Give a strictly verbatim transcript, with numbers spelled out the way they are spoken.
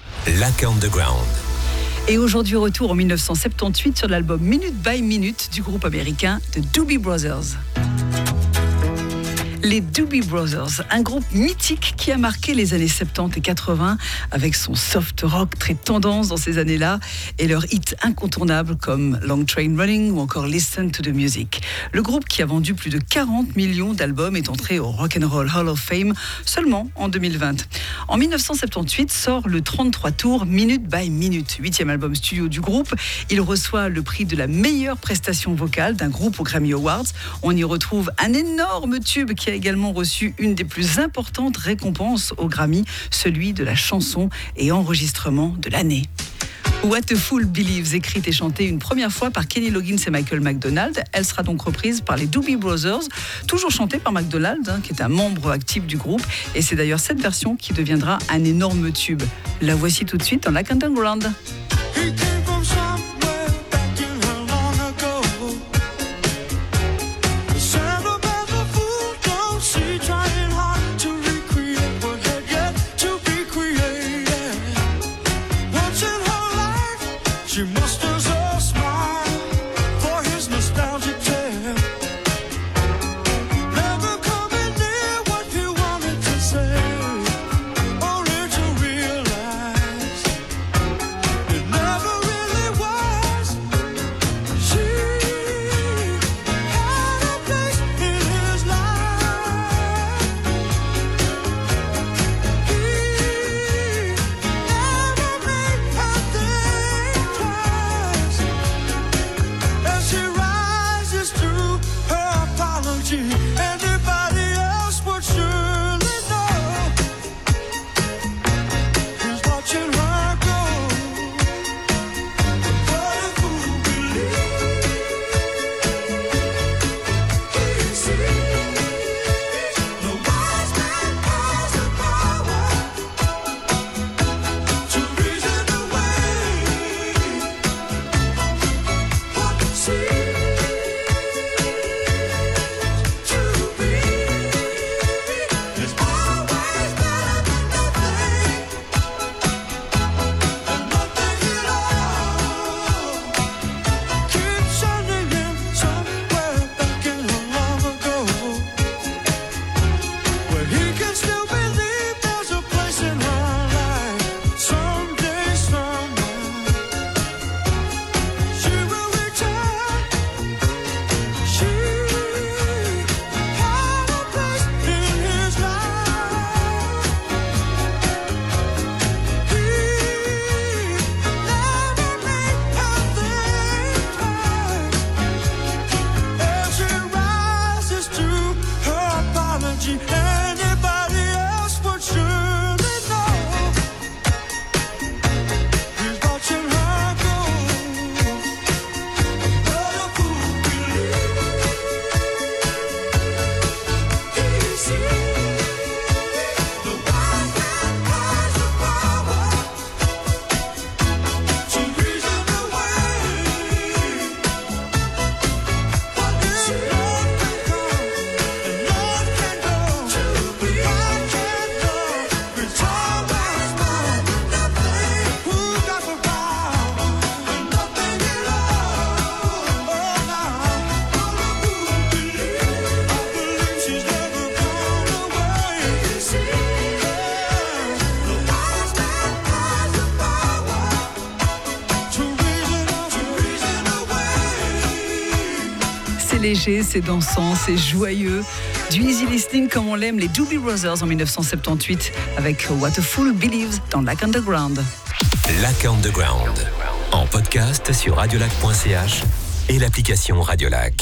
Lac Underground. Et aujourd'hui, retour en dix-neuf cent soixante-dix-huit sur l'album Minute by Minute du groupe américain The Doobie Brothers. Les Doobie Brothers, un groupe mythique qui a marqué les années soixante-dix et quatre-vingts avec son soft rock très tendance dans ces années-là et leurs hits incontournables comme Long Train Running ou encore Listen to the Music. Le groupe qui a vendu plus de quarante millions d'albums est entré au Rock and Roll Hall of Fame seulement en deux mille vingt. En dix-neuf cent soixante-dix-huit sort le trente-trois tours Minute by Minute, huitième album studio du groupe. Il reçoit le prix de la meilleure prestation vocale d'un groupe aux Grammy Awards. On y retrouve un énorme tube qui a également reçu une des plus importantes récompenses aux Grammy, celui de la chanson et enregistrement de l'année. What a Fool Believes, écrite et chantée une première fois par Kenny Loggins et Michael McDonald. Elle sera donc reprise par les Doobie Brothers, toujours chantée par McDonald, hein, qui est un membre actif du groupe. Et c'est d'ailleurs cette version qui deviendra un énorme tube. La voici tout de suite dans Lac Underground. She musters a smile for his nostalgic tale. Never coming near what he wanted to say, only to realize it never really was. She had a place in his life. He never made a thing twice. As she rises to her apology, anybody else would surely know who's watching her go. What a fool believes he sees. The wise man has the power to reason away what seems to be is always better than nothing, and nothing at all. Keep sending him somewhere back in long ago, where he can still believe there's a place in her life. Someday, somewhere, she will return. She had a place in his life. He never made a thing twice. As she rises to her apology, anybody else would surely know he's watching her go. What a fool believes he sees. The wise man has the power to reason away what seems. Love can come and love can go. To be I can't know. It's always more than nothing. Who got the power and nothing at all? Oh, now what a fool believes. I believe she's never gone away. He sees. The wise man has the power to reason, to reason away. C'est léger, c'est dansant, c'est joyeux. Du easy listening comme on l'aime, les Doobie Brothers en dix-neuf cent soixante-dix-huit avec What a Fool Believes dans Lac Underground. Lac Underground. En podcast sur radiolac point c h et l'application Radiolac.